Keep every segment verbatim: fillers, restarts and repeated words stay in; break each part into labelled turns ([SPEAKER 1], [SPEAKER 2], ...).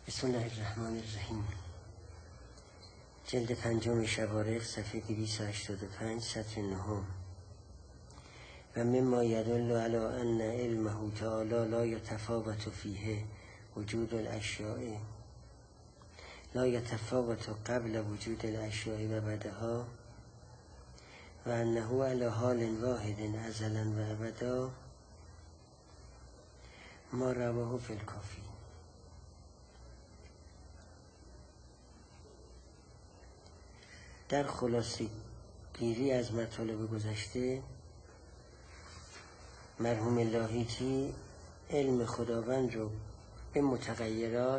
[SPEAKER 1] بسم الله الرحمن الرحیم. جلد پنجم شوارق صفحه دویست و هشتاد و پنج سطر نهم. و مما یدل علی ان علمه تعالی لا یتفاوت فیه وجود الاشیاء لا یتفاوت قبل وجود الاشیاء و بعدها و انه علی حال واحد ازلا و ابدا ما رواه فی الکافی. در خلاصه گیری از مطالب گذشته، مرحوم لاهیجی علم خداوند رو به متغیرات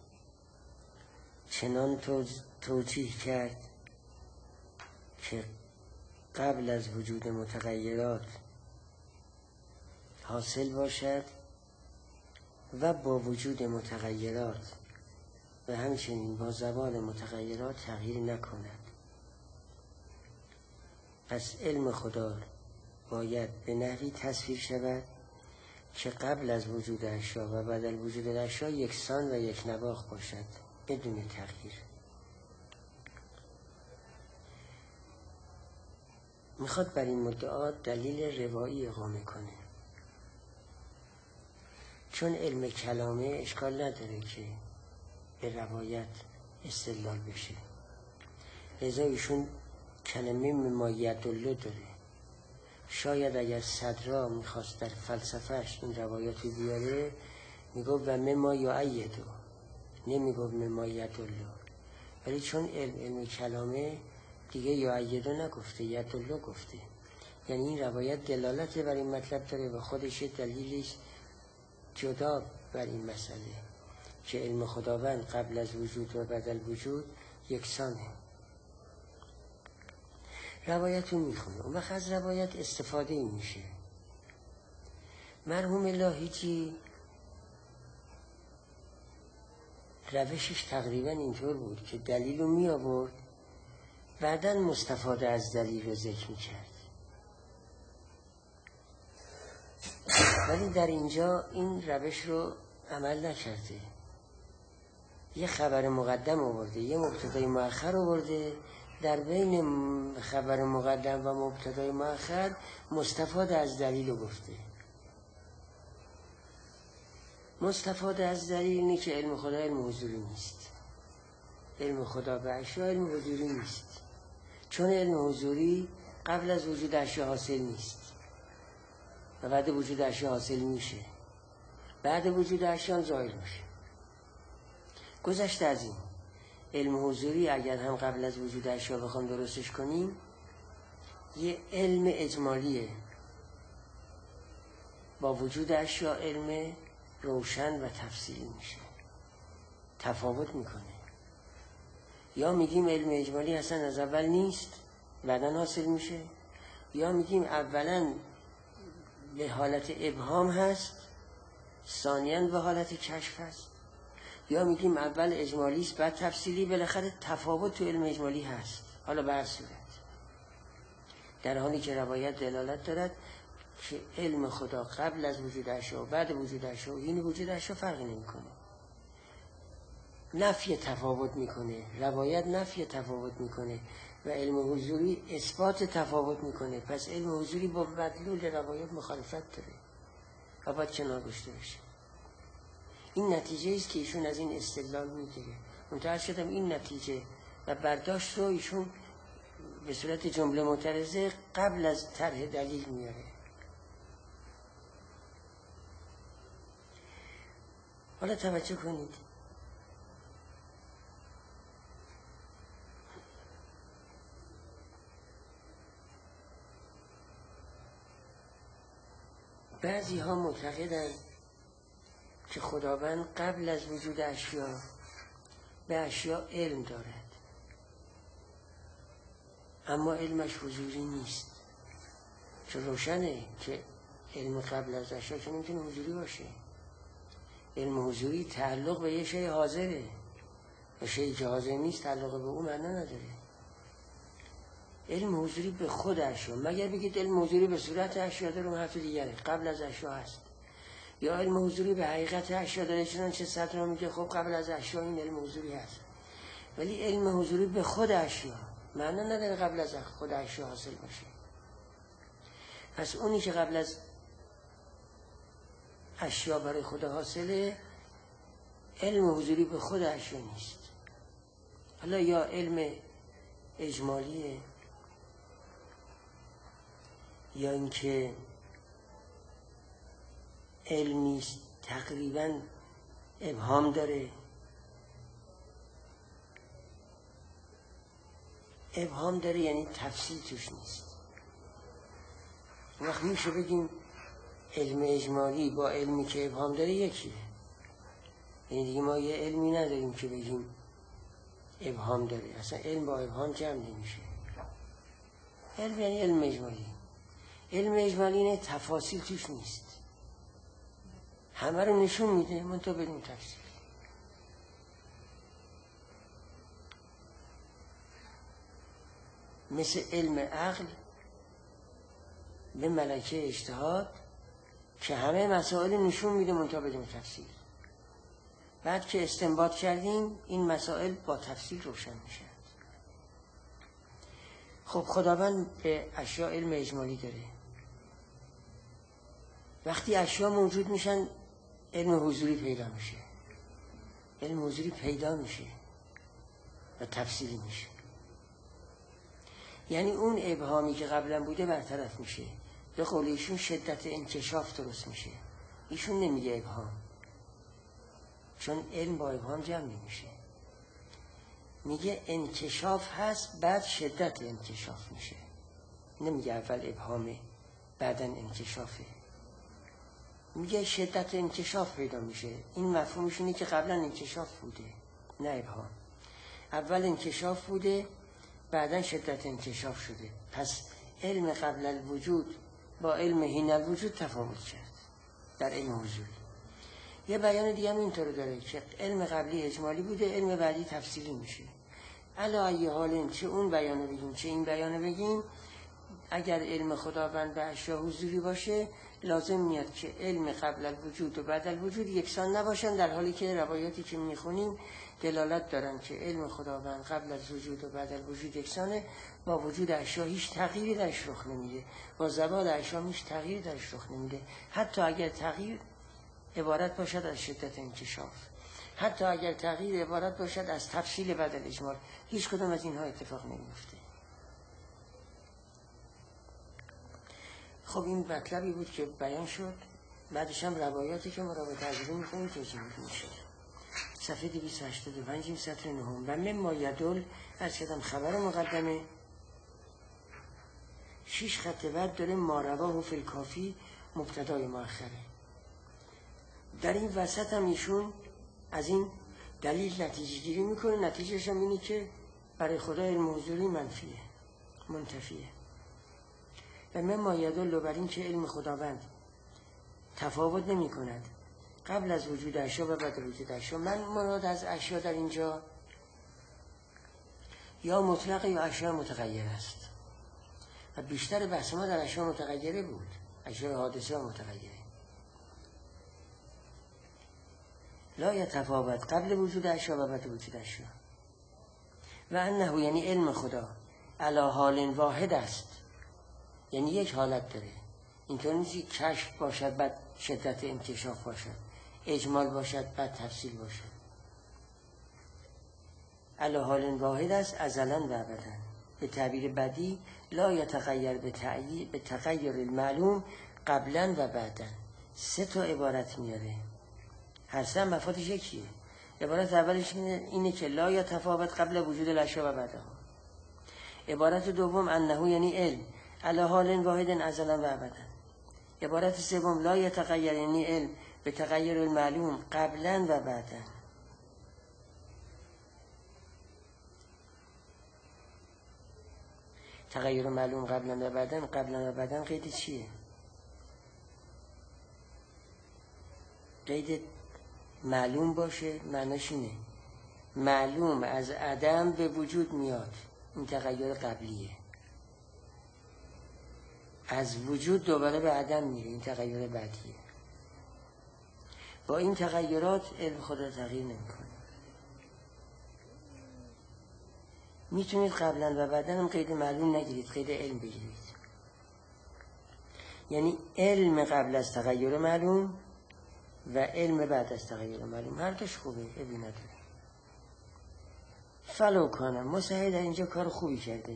[SPEAKER 1] چنان توجیه کرد که قبل از وجود متغیرات حاصل باشد و با وجود متغیرات و همچنین با زوال متغیرات تغییر نکند. پس علم خدا باید به نحوی تصویر شود که قبل از وجود اشیا و بعد از وجود اشیا یکسان و یک نواخت باشد بدون تغییر. میخواد بر این مدعا دلیل روایی اقامه کنه، چون علم کلامه اشکال نداره که به روایت استدلال بشه. لذا ایشون کلمه مما یدل داره. شاید اگر صدرا میخواست در فلسفهش این روایاتی بیاره میگفت و مما یعیدو، نمیگفت مما یدل. ولی چون علم علم کلامه دیگه یعیدو نگفته، یدل گفته. یعنی این روایت دلالت بر این مطلب داره و خودش دلیلش جدا بر این مسئله که علم خداوند قبل از وجود و بعد از وجود یکسانه. روایت رو میخونه، اون وقت از روایت استفاده میشه. مرحوم لاهیجی روشش تقریبا اینطور بود که دلیل رو می آورد، بعداً مستفاده از دلیل رو ذکر میکرد. ولی در اینجا این روش رو عمل نکرده. یه خبر مقدم آورده، یه مبتدای مؤخر آورده، در بین خبر مقدم و مبتدای مؤخر مستفاده از دلیل رو گفته. مستفاده از دلیل اینه که علم خدا علم حضوری نیست. علم خدا به اشیا علم حضوری نیست، چون علم حضوری قبل از وجود اشیا حاصل نیست و بعد وجود اشیا حاصل میشه، بعد وجود اشیا زائل میشه. گذشته از این علم حضوری اگر هم قبل از وجود اشیا بخوام درستش کنیم یه علم اجمالیه، با وجود اشیا علم روشن و تفصیلی میشه، تفاوت میکنه. یا میگیم علم اجمالی اصلا از اول نیست بعداً حاصل میشه، یا میگیم اولاً به حالت ابهام هست ثانیاً به حالت کشف هست، یا میگیم اول اجمالی است بعد تفصیلی. بالاخره تفاوت تو علم اجمالی هست. حالا به هر صورت، در حالی که روایت دلالت دارد که علم خدا قبل از وجود اشیا و بعد وجود اشیا و این وجود اشیا فرقی نمیکنه، نفی تفاوت میکنه. روایت نفی تفاوت میکنه و علم حضوری اثبات تفاوت میکنه. پس علم حضوری با مدلول روایت مخالفت داره و باید کنار گذاشته بشه. این نتیجه است که ایشون از این استدلال میگیره. منتهی شدم این نتیجه و برداشت رو ایشون به صورت جمله معترضه قبل از طرح دلیل میاره. حالا توجه کنید، بعضی ها معتقدند که خداوند قبل از وجود اشیا به اشیا علم دارد، اما علمش حضوری نیست. چون روشنه که علم قبل از اشیا که نمیتونه حضوری باشه. علم حضوری تعلق به یه شی حاضره و شیئی که حاضر نیست تعلق به اون معنا نداره. علم حضوری به خود اشیا، مگر بگید علم حضوری به صورت اشیا داره، اون حرف دیگره، قبل از اشیا هست. یا علم حضوری به حقیقت اشیا داره، چنانچه سطر میگه خب قبل از اشیا این علم حضوری هست، ولی علم حضوری به خود اشیا معنا نداره قبل از خود اشیا حاصل باشه. پس اونی که قبل از اشیا برای خود حاصله علم حضوری به خود اشیا نیست. حالا یا علم اجمالیه یا اینکه علمی تقریبا ابهام داره. ابهام داره یعنی تفصیل توش نیست. وقت میشه بگیم علم اجمالی با علمی که ابهام داره یکیه. یعنی دیگه ما یه علمی نداریم که بگیم ابهام داره، اصلا علم با ابهام جمع نمیشه. علم یعنی علم اجمالی. علم اجمالی اینه تفاصیل توش نیست، همه رو نشون میده منتها بدون تفصیل. مثل علم عقل به ملکه اجتهاد که همه مسائل نشون میده منتها بدون تفصیل. بعد که استنباط کردیم این مسائل با تفصیل روشن میشه. خب خداوند به اشیاء علم اجمالی داره. وقتی اشیاء موجود میشن علم حضوری پیدا میشه. علم حضوری پیدا میشه و تفصیلی میشه. یعنی اون ابهامی که قبلا بوده برطرف میشه. به قول ایشون شدت انکشاف درست میشه. ایشون نمیگه ابهام، چون علم با ابهام جمع نمیشه. میگه انکشاف هست بعد شدت انکشاف میشه. نمیگه اول ابهامه بعدن انکشافه. میگه شدت انکشاف پیدا میشه. این مفهومش اینه که قبلا انکشاف بوده نه ابهام. اول انکشاف بوده بعدن شدت انکشاف شده. پس علم قبل الوجود با علم حین الوجود تفاوت کرد در علم حضوری. یه بیان دیگه هم اینطور داره که علم قبلی اجمالی بوده، علم بعدی تفصیلی میشه. علی ای حال چه اون بیانو بگیم چه این بیانو بگیم، اگر علم خداوند به اشیاء حضوری باشه لازم میاد که علم قبل الوجود و بعد الوجود یکسان نباشن، در حالی که روایاتی که میخونیم دلالت دارن که علم خداوند قبل از وجود و بعد الوجود یکسانه. با وجود اشیاء هیچ تغییری درش رخ نمیده، با زوال اشیاء هیچ تغییری درش رخ نمیده، حتی اگر تغییر عبارت باشد از شدت انکشاف، حتی اگر تغییر عبارت باشد از تفصیل بعد الاجمال، هیچ کدوم از اینها اتفاق نمیفته. خب این مطلبی بود که بیان شد. بعدش هم روایاتی که ما را به تجربه می‌کنیم توضیح میشه. صفحه دویست و هشتاد و پنج سطر نهم. و مما یدل از کدام خبر مقدمه شیش خط بعد داره ما رواه فی الکافی مبتدای مؤخره. در این وسط هم ایشون از این دلیل نتیجه گیری میکنه. نتیجهش هم اینه که برای خدا علم حضوری منفیه، منتفیه. و مما یدل بر این که علم خداوند تفاوت نمی کند قبل از وجود اشیا و بعد وجود اشیا. من مراد از اشیا در اینجا یا مطلق یا اشیا متغیر است و بیشتر بحث ما در اشیا متغیره بود، اشیا حادثه و متغیره. لا یتفاوت قبل وجود اشیا و بعد وجود اشیا. و انه یعنی علم خدا علی حال واحد است، یعنی یک حالت داره. اینطور نیست که کشف باشد بعد شدت انکشاف باشد، اجمال باشد بعد تفصیل باشد. علی حال واحد است ازلا و ابدا. به تعبیر بدی لا یتغیر به تغییر به تغیر المعلوم قبلا و بعدا. سه تا عبارت میاره، هر سه مفادش یکیه. عبارت اولش اینه که لا یتفاوت قبل وجود الاشیا و بعدها. عبارت دوم انه یعنی علم علی حال واحد ازلا و ابدا. عبارت سوم لا یتغیر یعنی علم به تغیر المعلوم قبلا و بعدا. تغیر معلوم قبلا و بعدا، قبلا و بعدا قید چیه؟ قید معلوم باشه معناش اینه معلوم از عدم به وجود میاد، این تغییر قبلیه. از وجود دوباره به عدم میره، این تغییر بعدیه. با این تغییرات علم خدا تغییر نمیکنه. میتونید قبلا و بعدا هم قید معلوم نگیرید، قید علم بگیرید. یعنی علم قبل از تغییر معلوم و علم بعد از تغییر معلوم، هر دوش خوبه، ابی نداره. فلوکانه مسیحی در اینجا کار خوبی کرده.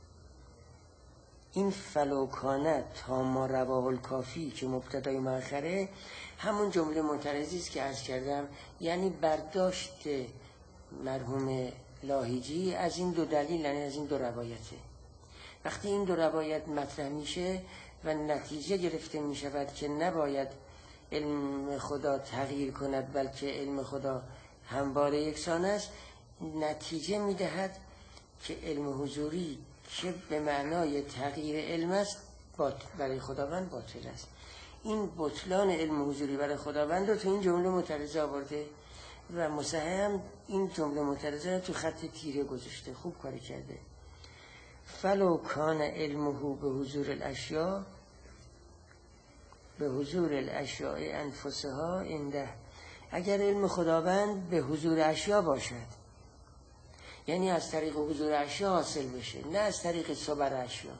[SPEAKER 1] این فلوکانه تا ما رواه الکافی که مبتدای مؤخره همون جمله معترضی است که عرض کردم، یعنی برداشت مرحوم لاهیجی از این دو دلیل، یعنی از این دو روایته. وقتی این دو روایت مطرح میشه و نتیجه گرفته میشود که نباید علم خدا تغییر کند بلکه علم خدا همواره یکسان است، نتیجه میدهد که علم حضوری که به معنای تغییر علم است برای خداوند باطل است. این بطلان علم حضوری برای خداوند رو تو این جمله معترضه آورده و مصحح هم این جمله معترضه تو خط تیره گذاشته. خوب کاری کرده. فلو کان علمه به حضور الاشیاء به حضور الاشیاء انفسها عنده، اگر علم خداوند به حضور اشیاء باشد، یعنی از طریق حضور اشیاء حاصل بشه، نه از طریق صبر اشیاء.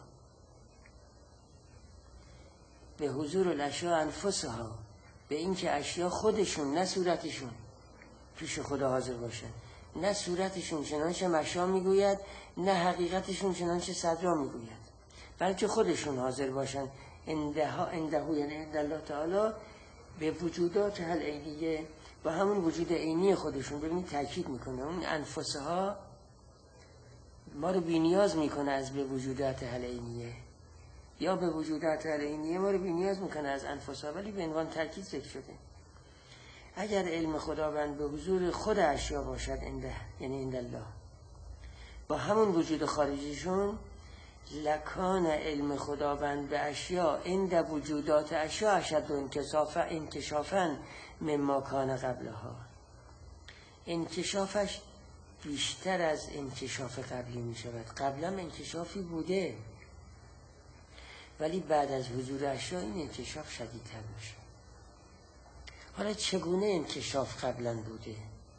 [SPEAKER 1] به حضور الاشیاء انفسها، به این که اشیاء خودشون نه صورتشون پیش خدا حاضر باشن، نه صورتشون چنانچه مشا میگوید نه حقیقتشون چنانچه صدرا میگوید، بلکه خودشون حاضر باشن اندها اندهو، یعنی عند الله تعالی، به وجودات هل عینیه، با همون وجود عینی خودشون. ببینید تاکید میکنه اون انفسها ما رو بی‌نیاز میکنه از به وجودات هل عینیه، یا به وجودات هل عینیه ما رو بی‌نیاز میکنه از انفسها، ولی به عنوان تاکید ذکر شده. اگر علم خداوند به حضور خود اشیا باشد انده، یعنی عند الله، با همون وجود خارجیشون، لکان علم خداوند به اشیا عند وجودات اشیا اشد انکشافا انکشافا مما کان قبلها، انکشافش بیشتر از انکشاف قبلی می شود. قبلا انکشافی بوده ولی بعد از حضور اشیا این انکشاف شدیدتر میشه. حالا چگونه انکشاف قبلا بوده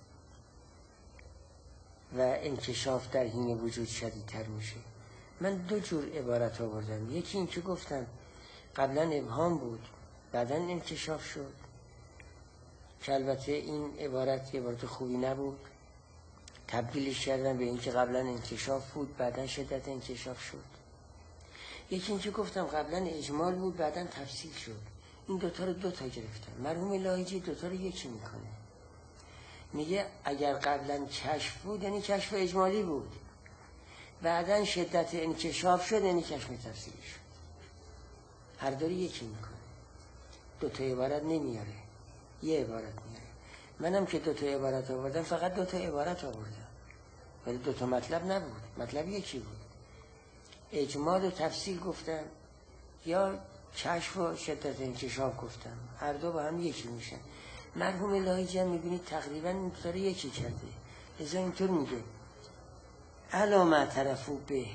[SPEAKER 1] و انکشاف در حین وجود شدیدتر میشه؟ من دو جور عبارت آوردم. یکی این که گفتم قبلا ابهام بود بعدا انکشاف شد، که البته این عبارت عبارت خوبی نبود، تبدیلش کردم به این که قبلا انکشاف بود بعدا شدت انکشاف شد. یکی این که گفتم قبلا اجمال بود بعدا تفصیل شد. این دوتا رو دوتا گرفتم. مرحوم لاهیجی دوتا رو یکی میکنه، میگه اگر قبلا کشف بود یعنی کشف اجمالی بود، بعدا شدت انکشاف شد یعنی کشف تفصیلی شد. هر دو رو یکی میکنه، دوتا عبارت نمیاره، یه عبارت میاره. منم که دوتا عبارت آوردم فقط دوتا عبارت آوردم ولی دوتا مطلب نبود، مطلب یکی بود. اجمال و تفصیل گفتم یا کشف و شدت انکشاف گفتم، هر دو با هم یکی میشن. مرحوم لاهیجی هم میبینید تقریبا این دوتا رو یکی کرده. ازا اینطور میگه علامه طرفو به،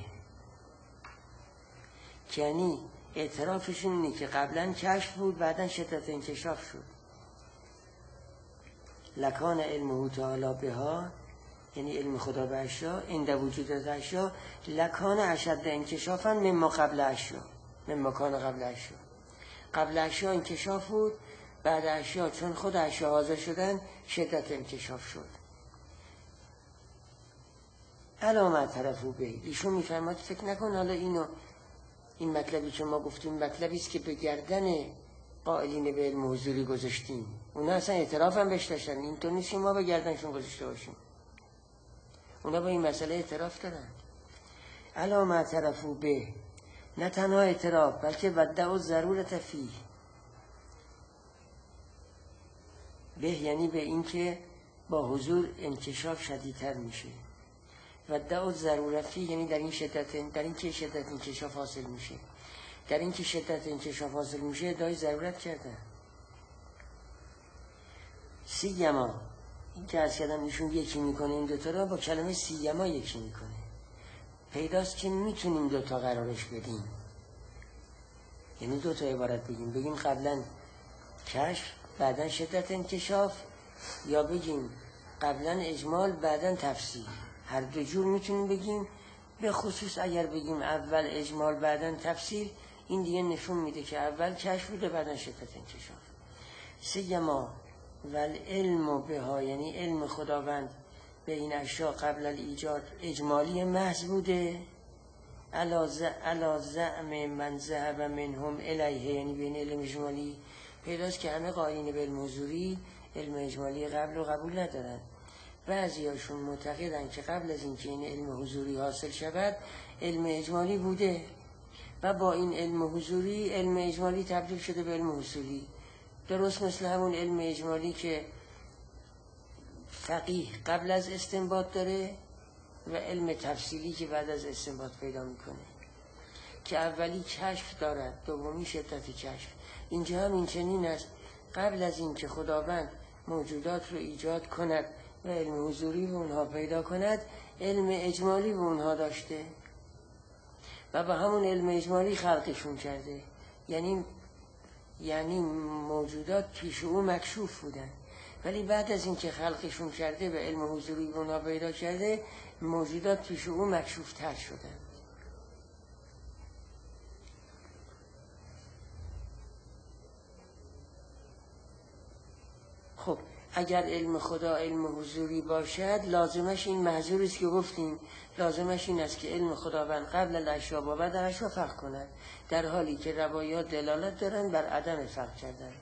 [SPEAKER 1] یعنی اعترافشون اینه که قبلا کشف بود بعدا شدت انکشاف شد. لکان علمه تعالی بها، یعنی علم خدا به اشیا عند وجودات اشیا، لکان اشد انکشافا مما قبل اشیا، مما کان قبل اشیا. قبل اشیا انکشاف بود، بعد اشیا چون خود اشیا حاضر شدن شدت انکشاف شد. علامه طرفو به، ایشون میفرماد فکر نکن حالا اینو این مطلبی که ما گفتیم مطلبی است که به گردن قائلین به علم حضوری گذاشتیم، اونا اصلا اعتراف هم بهش داشتن، اینطور نیست که ما به گردنشون گذاشته باشیم، اونا با این مسئله اعتراف دارن. علامه طرفو به، نه تنها اعتراف بلکه ودع ضرورت فی به، یعنی به این که با حضور انکشاف شدیدتر میشه. ودع ضرورت فی یعنی در این شدت، در این که شدت انکشاف حاصل میشه، در این که شدت انکشاف حاصل میشه ادعای ضرورت کردن. سیما این که از کردم ایشون یکی میکنه این دوتا رو با کلمه سیما یکی میکنه. پیداست که میتونیم دوتا قرارش بدیم، یعنی دوتا عبارت بگیم، بگیم قبلا کشف بعدن شدت انکشاف، یا بگیم قبلا اجمال بعدن تفصیل. هر دو جور میتونیم بگیم. به خصوص اگر بگیم اول اجمال بعدن تفصیل، این دیگه نشون میده که اول کشف بوده بعدن شدت انکشاف. سیما والعلم بها، یعنی علم خداوند به این اشیا قبل الایجاد اجمالی محض بوده. علا زعم من ذهب منهم الیه، یعنی بین علم اجمالی پیداست که همه قائلین به علم حضوری علم اجمالی قبل و قبول ندارن. بعضی هاشون معتقدن که قبل از اینکه این علم حضوری حاصل شود علم اجمالی بوده و با این علم حضوری علم اجمالی تبدیل شده به علم حصولی. درست مثل همون علم اجمالی که فقیه قبل از استنباط داره و علم تفصیلی که بعد از استنباط پیدا میکنه، که اولی کشف دارد، دومی شدت کشف. اینجا هم این چنین است. قبل از این که خداوند موجودات رو ایجاد کند و علم حضوری به اونها پیدا کند، علم اجمالی به اونها داشته و با همون علم اجمالی خلقشون کرده. یعنی یعنی موجودات پیش او مکشوف بودن، ولی بعد از اینکه خلقشون کرده و علم حضوری به اونها پیدا کرده، موجودات پیش او مکشوف تر شدن. خب اگر علم خدا علم حضوری باشد، لازمش این محظوری است که گفتیم، لازمش این است که علم خداوند قبل الاشیا و بعد الاشیا فرق کند، در حالی که روایات دلالت دارن بر عدم فرق کردن.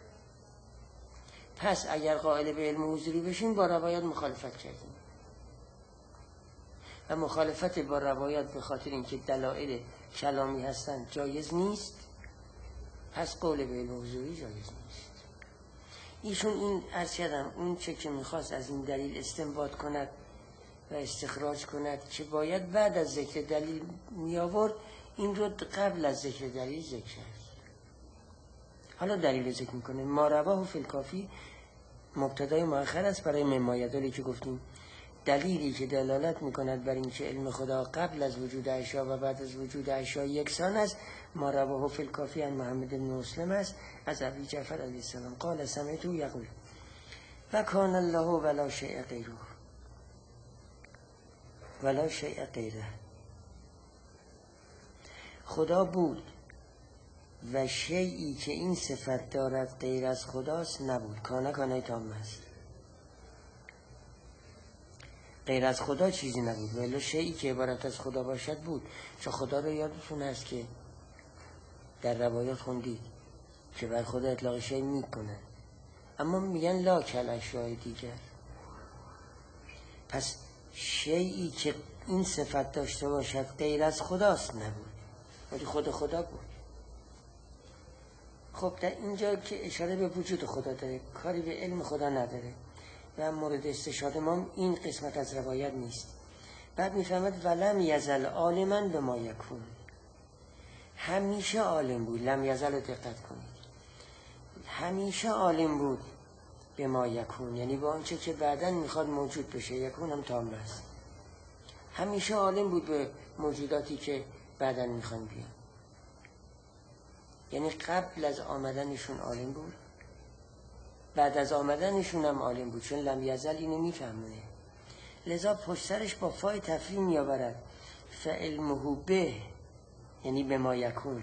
[SPEAKER 1] پس اگر قائل به علم حضوری بشیم با روایات مخالفت کردیم و مخالفت با روایات به خاطر اینکه دلایل کلامی هستند جایز نیست، پس قول به علم حضوری جایز نیست. ایشون این عرض کردم اون چه که میخواست از این دلیل استنباط کند و استخراج کند که باید بعد از ذکر دلیل می آورد، این رو قبل از ذکر دلیل ذکر کرد. حالا دلیل ذکر میکنه. ما رواه فی الکافی مبتدای مؤخر است برای ممایدالی که گفتیم دلیلی که دلالت میکند بر این که علم خدا قبل از وجود اشیا و بعد از وجود اشیا یکسان است. ما رواه فی الکافی عن محمد بن مسلم است از ابی جعفر علیه السلام قال سمعته یقول و کان الله ولا شیء غیره ولا شیء غیره. خدا بود و شیئی که این صفت دارد غیر از خداست نبود. کانه کانه تام است، غیر از خدا چیزی نبود، ولی شیئی که عبارت از خدا باشد بود. چون خدا رو یادتون هست که در روایات خوندید که بر خدا اطلاق شیء میکنه، اما میگن لا کل اشیاء دیگر. پس شیئی که این صفت داشته باشد غیر از خداست نبود، ولی خود خدا بود. خب در اینجا که اشاره به وجود خدا داره، کاری به علم خدا نداره و مورد استشهاد ما این قسمت از روایت نیست. بعد میفهمد ولم یزل عالما به ما یکون، همیشه عالم بود. لم یزل رو دقت کنید، همیشه عالم بود به ما یکون، یعنی با آنچه که بعداً میخواد موجود بشه. یکون هم تام است. همیشه عالم بود به موجوداتی که بعداً میخوان بیان، یعنی قبل از آمدنشون عالم بود، بعد از آمدنشون هم عالم بود، چون لم یزل اینو میفهمونه. لذا پشترش با فای تفریم میآورد فعلمه به، یعنی به ما یکون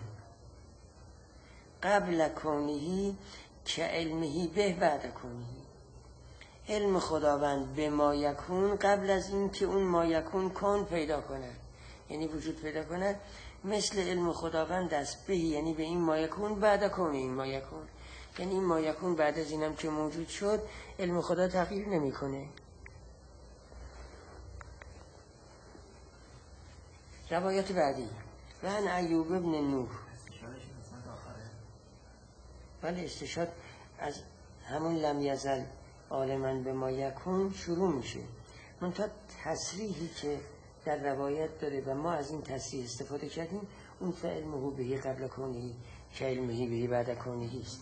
[SPEAKER 1] قبل کونهی که علمهی به بعد کونهی. علم خداوند به ما یکون قبل از این که اون ما یکون کن پیدا کند، یعنی وجود پیدا کند، مثل علم خداوند است به، یعنی به این ما یکون بعد کونه این ما یکون، یعنی این ما یکون بعد از اینم که موجود شد علم خدا تغییر نمی کنه. روایت بعدی و عن ایوب ابن نوح، ولی استشهاد از همون لم یزل عالما به ما یکون شروع میشه. منتها تصریحی که در روایت داره و ما از این تصریح استفاده کردیم، اون فعلمه بهی قبل کونهی که علمهی بهی بعد کونهی است.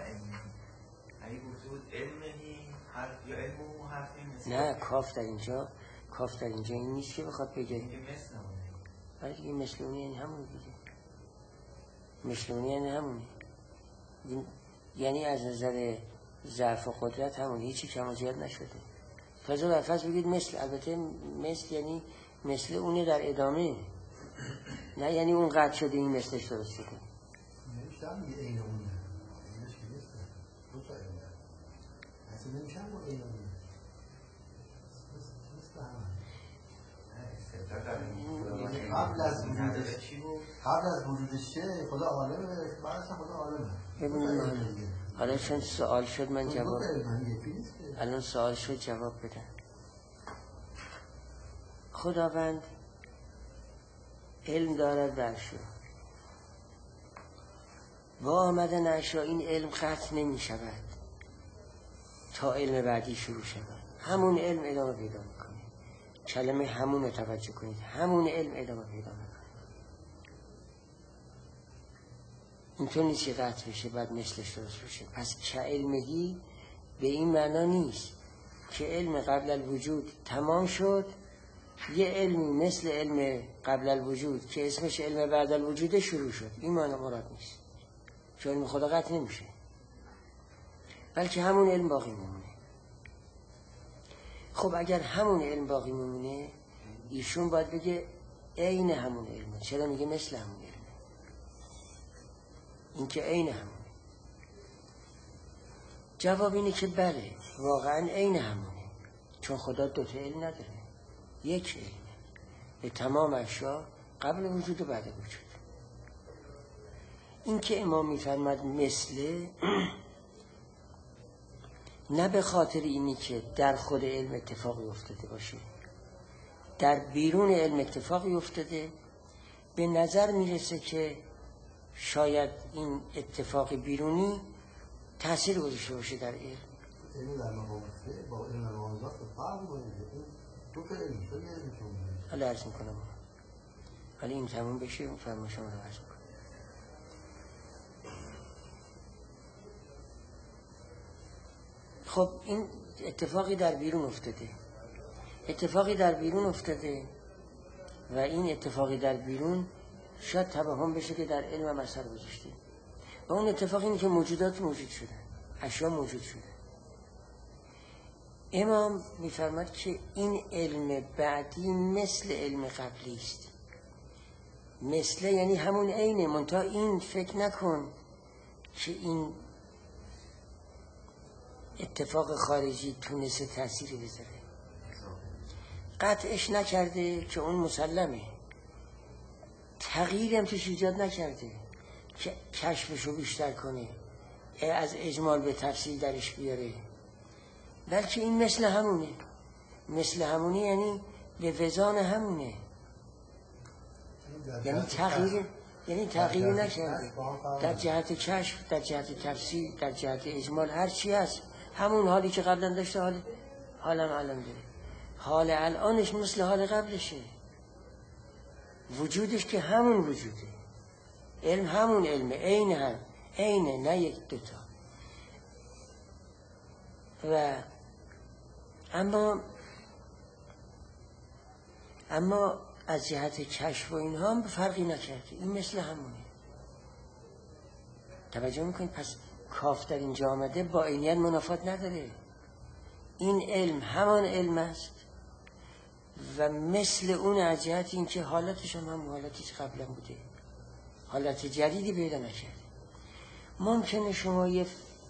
[SPEAKER 1] نه کاف در اینجا، کاف در اینجا این نیست که بخواد بگه، ولی دیگه مثلونی یعنی همون دیگه، مثلونی یعنی همونه، یعنی از نظر ضعف و قدرت همون، هیچی کم و زیاد نشده. فضا در فضل بگید مثل، البته مثل یعنی مثل اونه در ادامه، نه یعنی اون قطع شده این مثلش درست شده.
[SPEAKER 2] نمیشتم میگه این اونه اینش که نیست دو تا اینه اصلا نمیشم با این اونه قبل از وجودش قبل از وجودش چه خدا عالمه، بعد از خدا عالمه.
[SPEAKER 1] ببینیم حالا چون سوال شد من جواب الان سوال شد جواب بدم. خداوند علم دارد و اشیا، با آمدن اشیا این علم قطع نمی شود تا علم بعدی شروع شود. همون علم ادامه پیدا میکنه. کلمه همون رو توجه کنید، همون علم ادامه پیدا میکنه. اینطور نیست که قطع بشه بعد مثلش درست بشه. پس که علمگی به این معنا نیست که علم قبل الوجود تمام شد، یه علمی مثل علم قبل الوجود که اسمش علم بعد الوجود شروع شد. این معنا مراد نیست، چون علم خدا قطع نمیشه، بلکه همون علم باقی میمونه. خب اگر همون علم باقی میمونه، ایشون باید بگه عین همون علمه. چرا میگه مثل همون علمه؟ این که عین همونه. جواب اینه که بله، واقعا عین همونه، چون خدا دوتا علم نداره، یک علمه به تمام اشیا قبل وجود و بعد وجود. این که امام میفرماد مثل، نه به خاطر اینی که در خود علم اتفاقی افتاده باشه، در بیرون علم اتفاقی افتاده، به نظر میرسه که شاید این اتفاق بیرونی تأثیر گذاشته باشه در علم.
[SPEAKER 2] علم در مقام سه با علم در مقام ذات فرق داره. دو تا علم تو علم که اون
[SPEAKER 1] حالا عرض میکنم، حالا این تموم بشه اون فرمایش شما رو عرض میکنم. خب این اتفاقی در بیرون افتاده، اتفاقی در بیرون افتاده و این اتفاقی در بیرون شاید توهم بشه که در علم هم اثر گذاشته. و اون اتفاقی اینه که موجودات موجود شدن، اشیا موجود شدن. امام میفرماد که این علم بعدی مثل علم قبلی است. مثل یعنی همون عینه، منتها این فکر نکن که این اتفاق خارجی تونسته تأثیری بذاره، قطعش نکرده که اون مسلمه، تغییری هم توش ایجاد نکرده که کشفشو بیشتر کنه، از اجمال به تفصیل درش بیاره، بلکه این مثل همونه. مثل همونه یعنی به وزان همونه، یعنی تغییر یعنی تغییری نکرده در جهت کشف، در جهت تفصیل، در جهت اجمال، هر چی هست همون حالی که قبلا داشته حال حالم الان داره. حال الانش مثل حال قبلشه، وجودش که همون وجوده، علم همون علمه، عین هم عینه، نه یک دوتا. و اما اما از جهت کشف و اینها هم فرقی نکرده، این مثل همونه. توجه میکنید؟ پس کاف در اینجا آمده با عینیت منافات نداره. این علم همان علم است و مثل اون از جهت این که حالتش هم هم حالتی که قبلا بوده، حالت جدیدی پیدا نکرده. ممکنه شما یه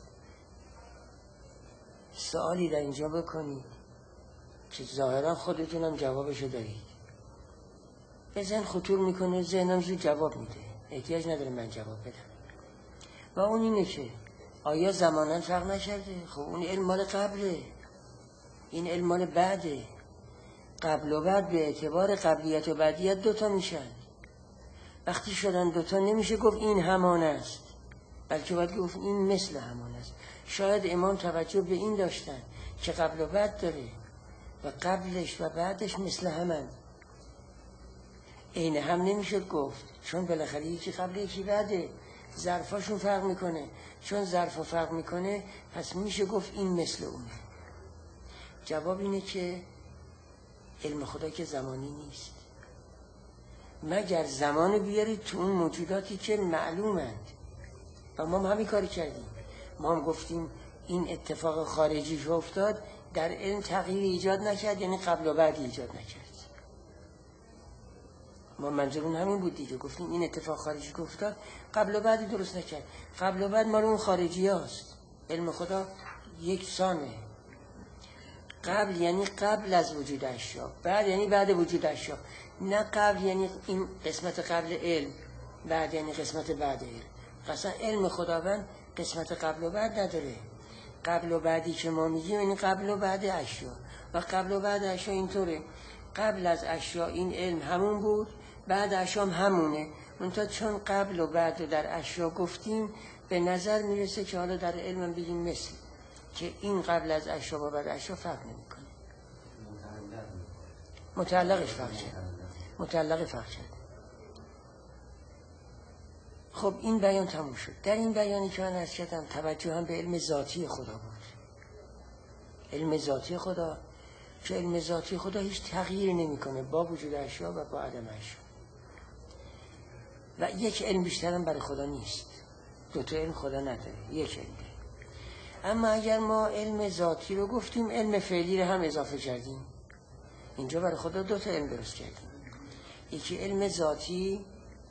[SPEAKER 1] سوالی در اینجا بکنید که ظاهرا خودتونم جوابشو دارید، به ذهن خطور میکنه، ذهنم زود جواب میده، احتیاج نداره من جواب بدم. و اون اینه که آیا زماناً فرق نکرده؟ خب اون علم مال قبله، این علم مال بعده. قبل و بعد به اعتبار قبلیت و بعدیت دوتا میشن. وقتی شدن دوتا نمیشه گفت این همان است، بلکه باید گفت این مثل همان است. شاید امام توجه به این داشتن که قبل و بعد داره و قبلش و بعدش مثل همن. این هم نمیشه گفت، چون بالاخره یکی قبل یکی بعده، ظرفاشون فرق میکنه. چون ظرفا فرق میکنه پس میشه گفت این مثل اونه. جواب اینه که علم خدا که زمانی نیست، مگر زمان بیارید تو اون موجوداتی که معلومند. و ما هم همین کاری کردیم. ما هم گفتیم این اتفاق خارجی که افتاد در علم تغییر ایجاد نکرد، یعنی قبل و بعد ایجاد نکرد. ما منظورون همین بود دیگه، گفتیم این اتفاق خارجی که افتاد قبل و بعدی درست نکرد. قبل و بعد مال اون خارجی هاست. علم خدا یک سانه. قبل یعنی قبل از وجود اشیا، بعد یعنی بعد وجود اشیا. نه قبل یعنی این قسمت قبل علم، بعد یعنی قسمت بعد علم. قصلا علم خداوند قسمت قبل و بعد نداره. قبل و بعدی که ما میگیم یعنی قبل و بعد اشیا، و قبل و بعد اشیا اینطوره. قبل از اشیا این علم همون بود، بعد اشیا هم همونه. منتها چون قبل و بعد رو در اشیا گفتیم، به نظر میرسه که حالا در علم بگیم مثل که این قبل از اشیا و بعد اشیا فرق نمیکنه. متعلقش فرق شد. متعلق فرق شد. خب این بیان تموم شد. در این بیانی که من عرض کردم توجه هم به علم ذاتی خدا بود. علم ذاتی خدا که علم ذاتی خدا هیچ تغییری نمیکنه با وجود اشیا و با عدم اشیا. و یک علم بیشتر هم برای خدا نیست. دو تا علم خدا نداره، یک علم. اما اگر ما علم ذاتی رو گفتیم، علم فعلی رو هم اضافه کردیم. اینجا برای خدا دو تا علم درست کردیم. یکی علم ذاتی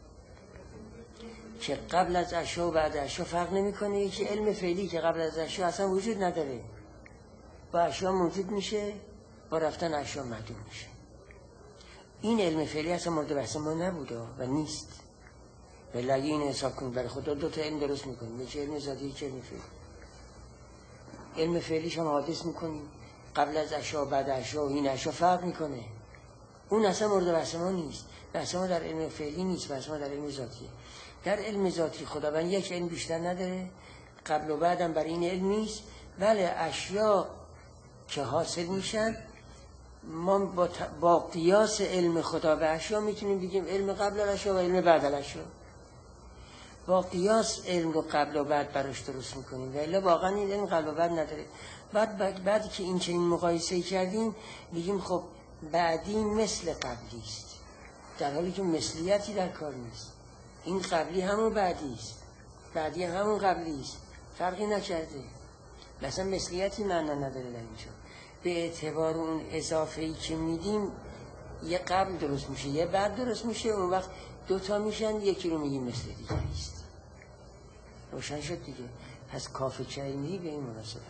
[SPEAKER 1] که قبل از اشیا و بعد اشیا فرق نمیکنه، یکی علم فعلی که قبل از اشیا اصلا وجود نداره، با اشیا موجود میشه، با رفتن اشیا معدوم میشه. این علم فعلی اصلا مورد بحث ما نبوده و نیست. ولی اگه این حساب کنید برای خدا دو تا علم درست میکنیم، یکی علم ذاتی، یکی علم فعلی. علم فعلیش هم حادث میکنیم، قبل از اشیا و بعد اشیا و این اشیا فرق میکنه. اون اصلا مورد بحث ما نیست. بحث ما در علم فعلی نیست، بحث ما در علم ذاتیه. در علم ذاتی خداوند یک علم بیشتر نداره، قبل و بعدم برای این علم نیست، ولی اشیا که حاصل میشن ما با, با قیاس علم خدا به اشیا میتونیم بگیم علم قبل الاشیا و علم بعد الاشیا. با قیاس علم رو قبل و بعد براش درست میکنیم، ولی واقعا این علم قبل و بعد نداره. بعد بعد, بعد که این چنین مقایسه کردیم بگیم خب بعدی مثل قبلی است، در حالی که مثلیتی در کار نیست. این قبلی همون بعدی است، بعدی همون قبلی است، فرقی نکرده. مثلا مثلیتی معنا نداره در اینجا. به اعتبار اون اضافه‌ای که میدیم یه قبل درست میشه یه بعد درست میشه، اون وقت دوتا میشن، یکی رو میگیم مثل دیگه است. روشن شد دیگه. پس کاف چرمی به این مناسبت.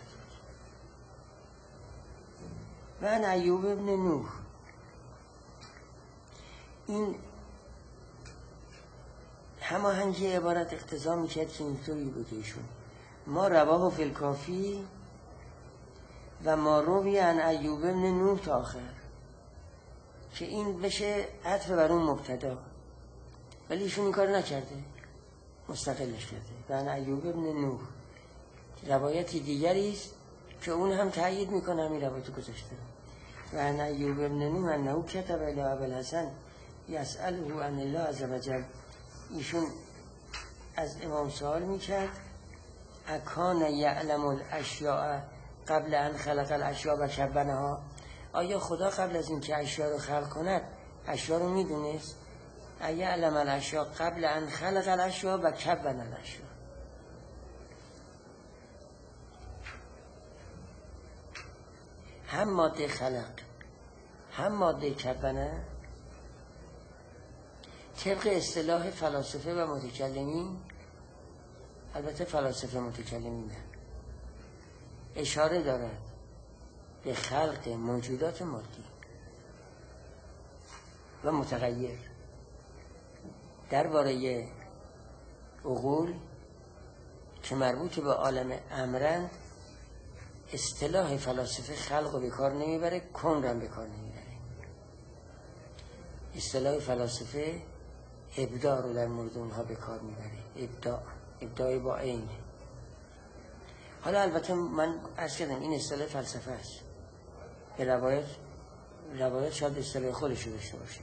[SPEAKER 1] من ایوب ابن نوح، این هماهنگی عبارت اقتضا میکرد که اینطوری بوده ایشون: ما رواه فی الکافی و ما روی عن ایوب ابن نوح تا آخر، که این بشه عطف بر اون مبتدا، ولی ایشون این کار نکرده، مستقلش کرده. و عن ایوب ابن نوح روایتی دیگری است که اون هم تأیید میکنه همین روایت گذاشته. و عن ایوب ابن نوح انه کتب الی ابوالحسن یسأله عن الله عز وجل، ایشون از امام سوال میکرد اکان یعلم الاشیاء قبل ان خلق الاشیاء و کبنها، آیا خدا قبل از این که اشیاء رو خلق کند اشیاء رو میدونست؟ یعلم الاشیاء قبل ان خلق الاشیاء و کبن الاشیاء. هم ماده خلق هم ماده کبنه طبق اصطلاح فلاسفه و متکلمین، البته فلاسفه متکلمین اشاره دارد به خلق موجودات مادی و متغیر. درباره عقول که مربوط به عالم امرند، اصطلاح فلاسفه خلق رو به کار نمیبره، کن رو به کار نمیبره. اصطلاح فلاسفه ابداع رو در مورد اونها به کار میبره، ابداع، ابداع با عین. حالا البته من عرض کردم این اصطلاح فلسفه است، به روایت روایت شاید اصطلاح خودش رو داشته باشه.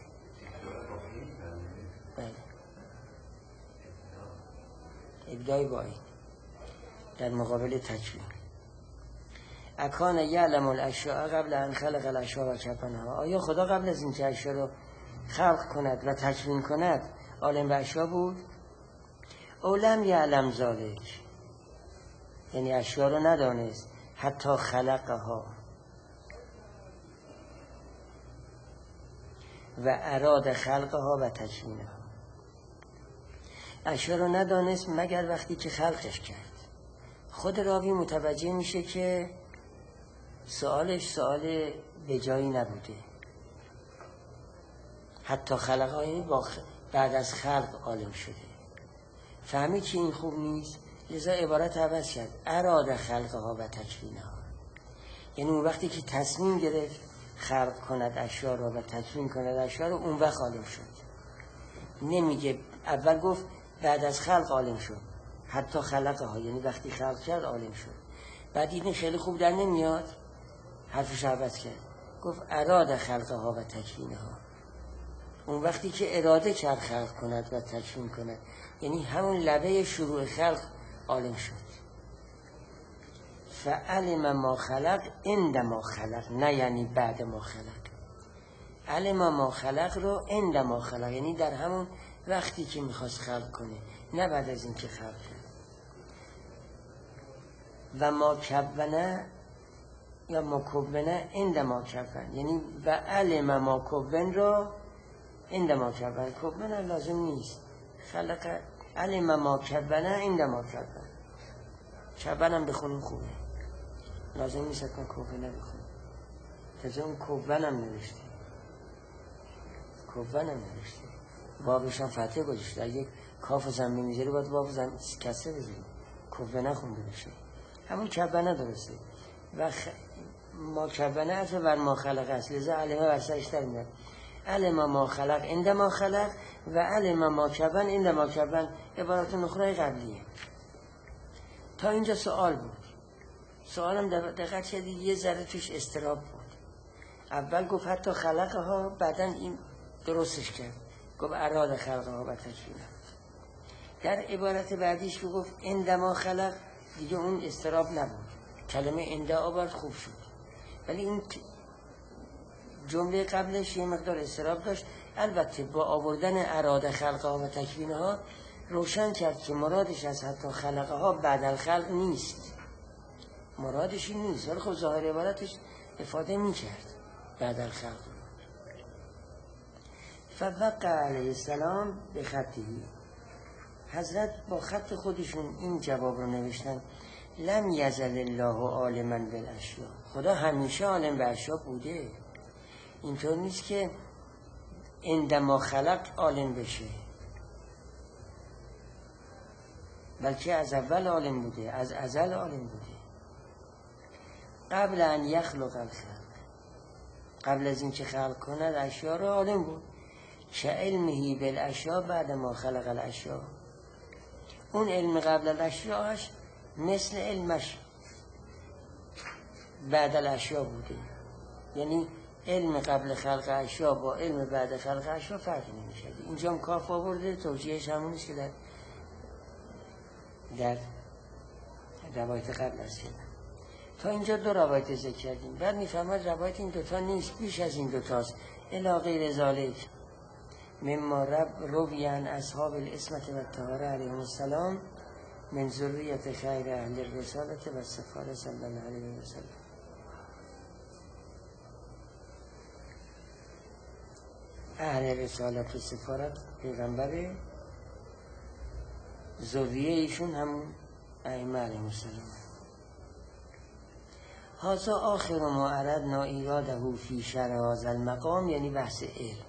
[SPEAKER 1] بله، ابداع با عین در مقابل تکوین. اکان یعلم الاشیاء قبل ان خلق الاشیاء و کبنها، آیا خدا قبل از این که اشیاء رو خلق کند و تکوین کند عالم به اشیاء بود؟ او لم یعلم ذالک، یعنی اشیا رو ندانست، حتی خلقها و اراد خلقها و تکوینها. اشیا رو ندانست مگر وقتی که خلقش کرد. خود راوی متوجه میشه که سوالش سوال به جایی نبوده. حتی خلقها یعنی بعد از خلق عالم شده. فهمید که این خوب نیست، لذا عبارت عوض کرد، اراد خلقها و تکوینها. یعنی اون وقتی که تصمیم گرفت خلق کند اشیا را و تکوین کند اشیا را، اون وقت عالم شد. نمیگه اول گفت بعد از خلق عالم شد، حتی خلقها یعنی وقتی خلق کرد عالم شد. بعد این خیلی خوب در نمیاد، حرفش عوض کرد، گفت اراد خلقها و تکوینها. اون وقتی که اراده کرد خلق کند و تکوین کند، یعنی همون لبه شروع خلق عالم شد. فعلم ما خلق عند ما خلق، نه یعنی بعد ما خلق. علم ما خلق رو عند ما خلق، یعنی در همون وقتی که میخواست خلق کنه، نه بعد از این که خلق کرد. و ما کبنه یا ما کبنه عند ما کبن، یعنی و علم ما کبن رو عند ما کبن. کبنه لازم نیست، خلق علم ما کبنه عند ما کبن. کبن هم بخونیم خوبه، لازم نیست کن کبنه بخونیم. تازه اون کبن هم نوشته، کبن هم نوشته، بابش هم فتحه گذاشته. اگه کاف زمین میذاری باید باب زمین کسه بذاری، کبنه خونده بشه. همون کبنه درسته. و خ... ما کبنه از و ما خلق است، لذا علمه ورسرش در میاد. علم ما خلق عند ما خلق و علم ما کبن عند ما کبن، عبارت نخره قبلیه. تا اینجا سوال بود. سوالم دقت کردید یه ذره توش استراب بود. اول گفت حتی خلقها، بعدن این درستش کرد، گفت اراد خلقها و تکوینها. در عبارت بعدیش که گفت عند ما خلق، دیگه اون استراب نبود، کلمه عند آورد خوب شد. ولی این جمله قبلش یه مقدار استراب داشت. البته با آوردن اراد خلقها و تکوینها روشن کرد که مرادش از حتی خلقها بعد الخلق نیست، مرادش این نیست، ولی خب ظاهر عبارتش افاده می کرد بعد الخلق. فوقع علیه السلام به خطی، حضرت با خط خودشون این جواب رو نوشتن: لم یزل الله عالما بالاشیاء، خدا همیشه عالم به اشیاء بوده. اینطور نیست که عندما خلق عالم بشه، بلکه از اول عالم بوده، از ازل عالم بوده. قبل ان یخلق الخلق، قبل از این که خلق کند اشیاء را عالم بود. چه علمهی بالاشیاء بعد ما خلق الاشیاء، اون علم قبل الاشیاءش مثل علمش بعد الاشیاء بوده. یعنی علم قبل خلق اشیاء با علم بعد خلق اشیاء فرقی نمیشه. اینجا هم کاف آورده، توجیهش همونیست که در در روایت قبل است. تا اینجا دو روایت ذکر کردیم. بعد میفهمد روایت این دوتا نیست، بیش از این دوتاست. الی غیر ذالک مما رب رویان اصحاب العصمت و الطهاره علیهم السلام من ذریت خیر اهل الرسالت و السفاره صلی الله علیه و سلم. اهل رسالت و سفارت پیغمبر، ذریه ایشون همون ائمه علیهم السلام. هذا آخر ما اردنا ایراده فی شرح هذا المقام، یعنی بحث علم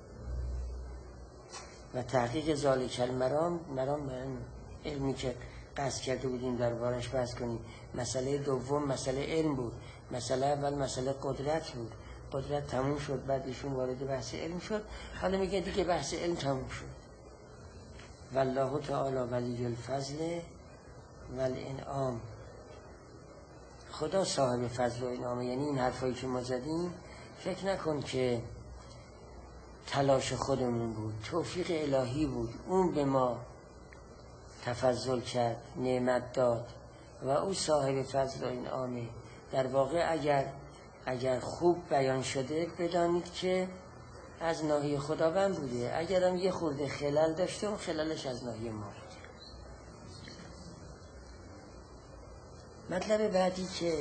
[SPEAKER 1] و تحقیق ذالک المرام. مرام به علمی که قصد کرده بودیم دربارش بحث کنیم. مسئله دوم مسئله علم بود. مسئله اول مسئله قدرت بود. قدرت تموم شد، بعد ایشون وارد بحث علم شد. حالا میگه دیگه بحث علم تموم شد. والله تعالی ولی الفضل والانعام، خدا صاحب فضل و انعامه. یعنی این حرفایی که ما زدیم فکر نکن که تلاش خودمون بود، توفیق الهی بود. اون به ما تفضل کرد، نعمت داد و او صاحب فضل و انعامه. در واقع اگر اگر خوب بیان شده بدانید که از ناحیه خداوند بوده. اگر هم یه خورده خلل داشته، اون خللش از ناحیه ما بود. مطلب بعدی که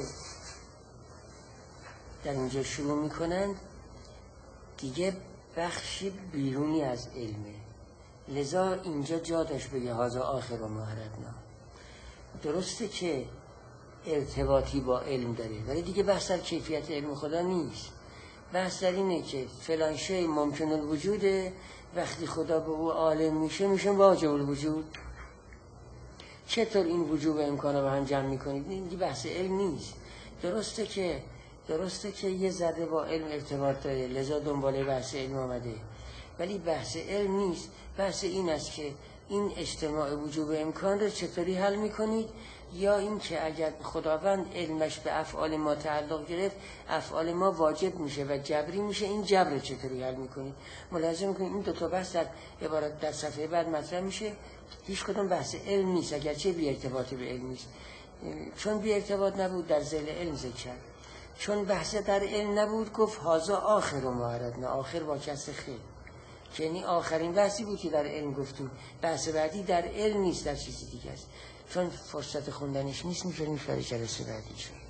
[SPEAKER 1] در اینجا شروع میکنند دیگه بخشی بیرونی از علمه، لذا اینجا جا داشت بگه هذا آخر ما اردنا. درسته که ارتباطی با علم داره ولی دیگه بحث در کیفیت علم خدا نیست. بحث در اینه که فلان شی ممکن الوجوده، وقتی خدا به او عالم میشه میشه واجب الوجود. چطور این وجوب امکانه با هم جمع میکنید؟ این دیگه بحث علم نیست. درسته که درسته که یه ذره با علم ارتباط داره لذا دنباله بحث علم آمده، ولی بحث علم نیست. بحث این است که این اجتماع وجوب امکان رو چطوری حل میکنید، یا این که اگر خداوند علمش به افعال ما تعلق گرفت افعال ما واجب میشه و جبری میشه، این جبر رو چطوری حل میکنید. ملاحظه میکنید این دو تا بحث در عبارت در صفحه بعد مطرح میشه. هیچ کدوم بحث علم نیست، اگرچه بی ارتباطی به علم نیست. چون بی ارتباط نبود در ذیل علم ذکر کرد، چون بحث در علم نبود گفت هذا آخر ما اردنا، آخر با کسر خیر، یعنی آخرین بحثی بود که در علم گفتیم. بحث بعدی در علم نیست، در چیزی دیگه است. چون فرصت خوندنش نیست میذاریم برای جلسه بعدی.